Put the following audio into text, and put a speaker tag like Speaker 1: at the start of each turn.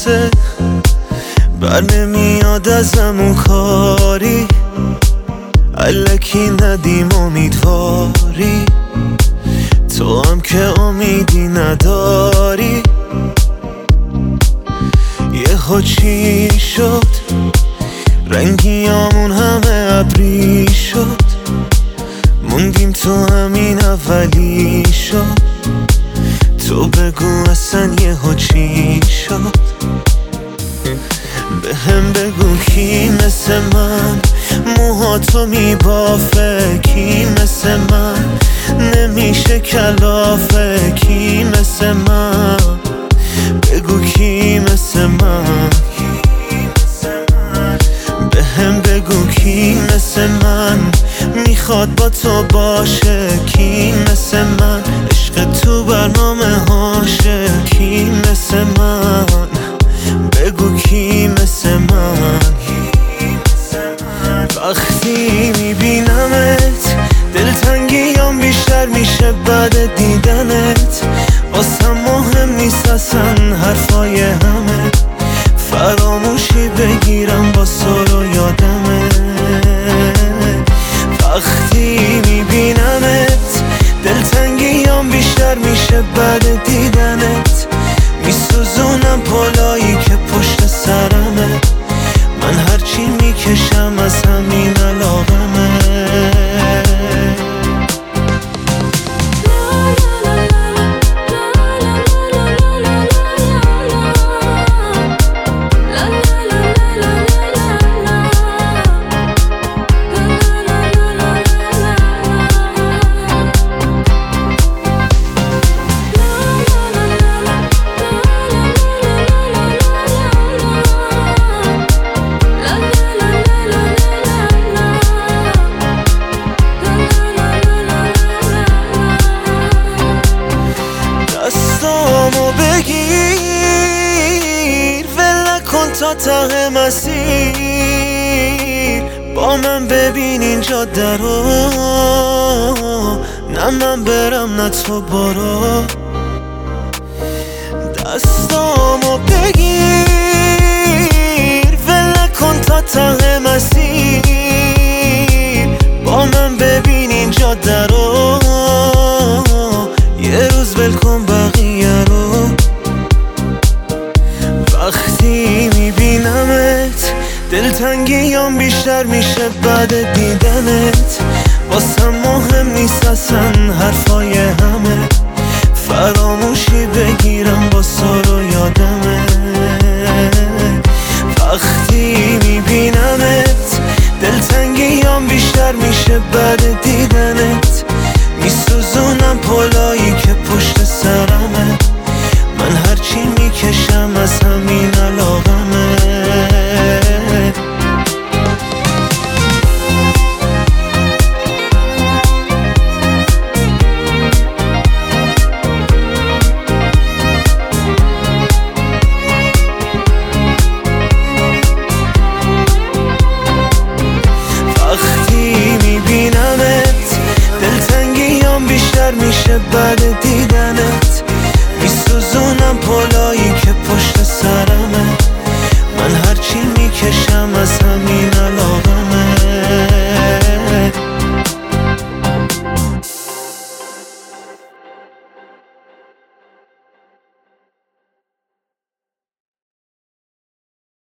Speaker 1: واسه بر نمیاد ازم اون کاری، الکی ندیم امیدواری، تو هم که امیدی نداری. یهو چی شد رنگیامون همه ابری شد، موندیم تو همین اولی شد. تو بگو اصلا یهو چی شد، به هم بگو کی مثل من موهاتو میبافه، کی مثل من نمیشه کلافه، کی مثل من بگو کی مثل من، به هم بگو کی مثل من میخواد با تو باشه، کی مثل من عشق تو برنامه هاشه، کی مثل من بگو کی مثل من. وقتی میبینمت دلتنگیام بیشتر میشه بعد دیدنت، واسم مهم نیست اصلا حرفای همه، فراموشی بگیرم با سر و یادمه. وقتی میبینمت دلتنگیام بیشتر میشه بعد دیدنت، میسوزونم پلایی که پشت سرمه، من هرچی میکشم از همین علاقمه. دستامو بگیر ول نکن تا ته مسیر، با من ببین این جاده رو، نه من برم نه تو برو. دستامو بگیر ول نکن تا ته مسیر، با من ببین این جاده رو، یه روز ول کن بقیه رو. وقتی میبینمت دلتنگیام بیشتر میشه بعد دیدنت، واسم مهم نیست اصلا حرفای همه، فراموشی بگیرم با سر و یادمه. وقتی میبینمت دلتنگیام بیشتر میشه بعد دیدنت، میسوزونم پلایی که پشت سرمه، من هرچی میکشم از همین علاقمه. وقتی میبینمت دلتنگیام بیشتر میشه بعد دیدنت، میسوزونم پلایی که پشت سرمه، من هرچی میکشم از